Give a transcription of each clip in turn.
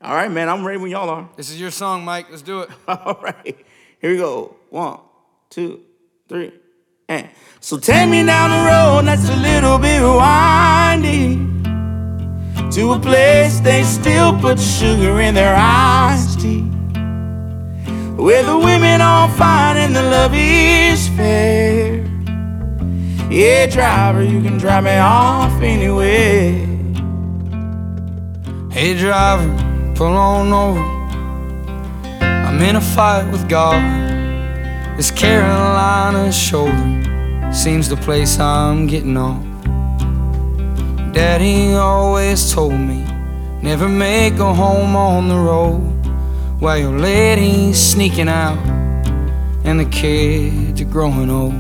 All right, man, I'm ready when y'all are. This is your song, Mike. Let's do it. All right, here we go. 1, 2, 3, and so take me down the road that's a little bit windy, to a place they still put sugar in their iced tea, where the women all fine and the love is fair. Yeah, driver, you can drive me off anywhere. Hey, driver, pull on over. I'm in a fight with God. This Carolina shoulder seems the place I'm getting off. Daddy always told me, never make a home on the road while your lady's sneaking out and the kids are growing old.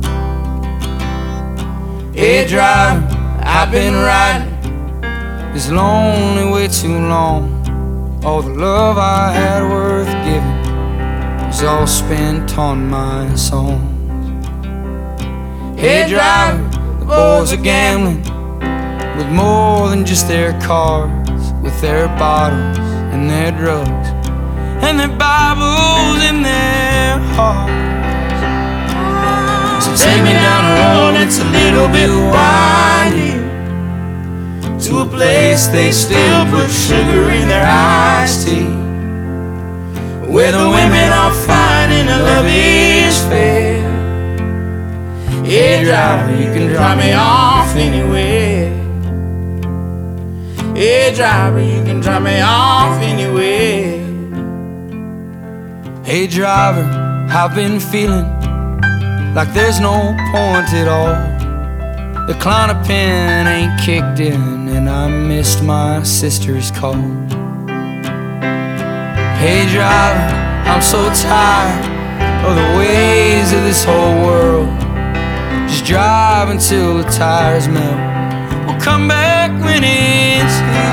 Hey, driver, I've been riding this lonely way too long. All the love I had worth giving was all spent on my songs. Hey, driver, the boys are gambling with more than just their cars, with their bottles and their drugs and their Bibles in their hearts. So take me down the road that's a little bit windy, to a place they still put sugar in their iced tea, where the women are fine and the love is fair. Yeah, driver, you can drop me off anywhere. Yeah, driver, you can drop me off anywhere. Hey, driver, I've been feeling like there's no point at all. The Klonopin ain't kicked in and I missed my sister's call. Hey, driver, I'm so tired of the ways of this whole world. Just drive until the tires melt. We'll come back when it's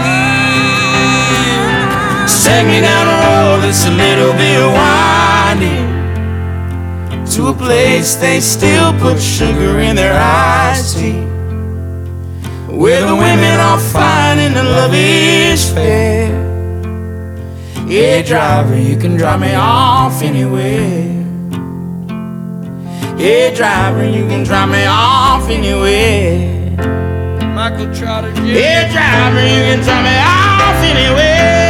here. So take me down the road that's a little bit windy, to a place they still put sugar in their iced tea, where the women are fine and the love is fair. Yeah, driver, you can drop me off anywhere. Yeah, driver, you can drop me off anywhere. Michael Trotter, yeah, driver, you can drop me off anywhere.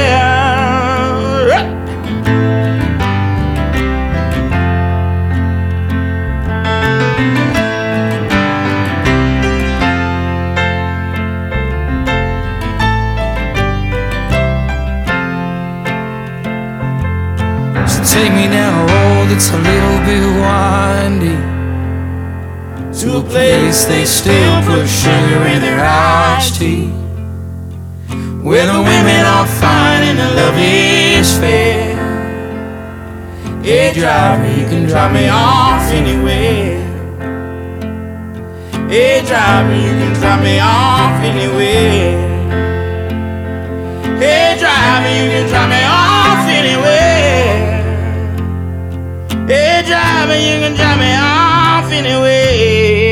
Take me down a road that's a little bit windy, to a place they still put sugar in their iced tea, where the women are fine and the love is fair. Yeah, driver, you can drop me off anywhere. Yeah, driver, you can drop me off anywhere. Yeah, driver, you can drop me off anywhere. Hey, driver, you can drop me off anyway.